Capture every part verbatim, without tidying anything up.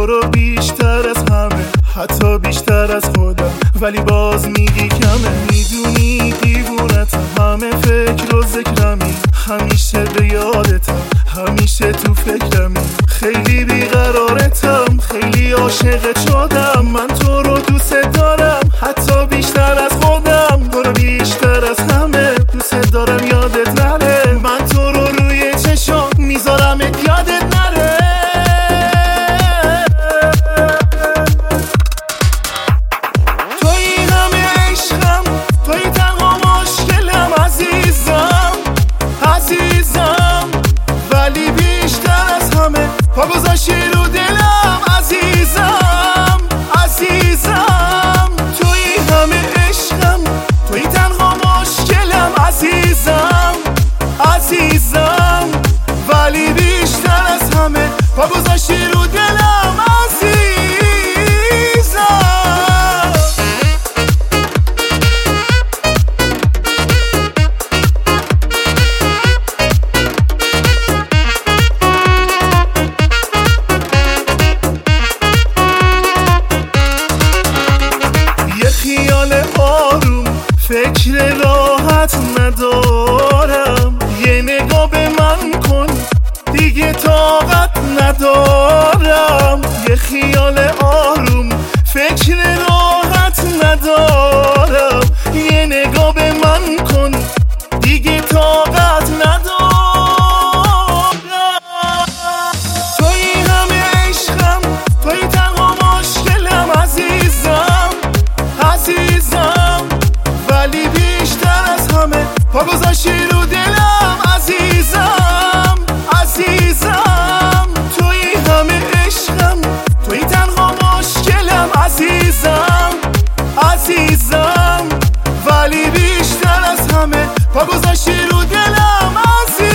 تو رو بیشتر از همه، حتی بیشتر از خودم، ولی باز میگی کمه. میدونی دیوونتم، همه فکر و ذکرمی، همیشه به یادتم، همیشه تو فکرمی. خیلی بیقرارتم، خیلی عاشقت شدم. من تو رو دوست دارم، حتی بیشتر از خودم. تو رو بیشتر از همه دوست دارم، یادت نره. من تو رو روی چشم میذارمت، یادت نره. توی همه عشقم، توی تنها مشکلم، عزیزم عزیزم. ولی بیشتر از همه پا گذاشتی رو دلم، عزیزم عزیزم. توی همه عشقم، توی تنها مشکلم، عزیزم عزیزم. ولی بیشتر از همه پا گذاشتی رو دلم، عزیزم. یه خیال آروم، فکر راحت ندارم. یه نگاه به من کن، دیگه طاقت ندارم. یه خیال آروم، فکر راحت ندارم. یه نگاه به من کن، دیگه طاقت ندارم. توی همه عشقم، توی تنها مشکلم، عزیزم عزیزم. ولی بیشتر از همه پا گذاشتی رو دلم، عزیزم عزیزم. توی همه عشقم، توی تنها مشکلم، عزیزم عزیزم. ولی بیشتر از همه پا گذاشتی رو دلم، عزیزم.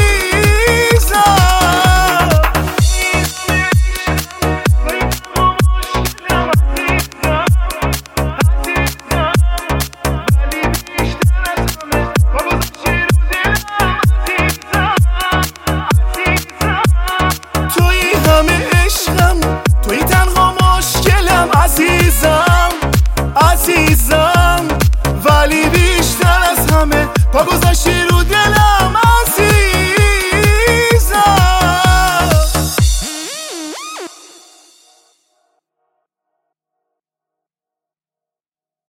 توی تنها مشکلم، عزیزم عزیزم. ولی بیشتر از همه پا گذاشتی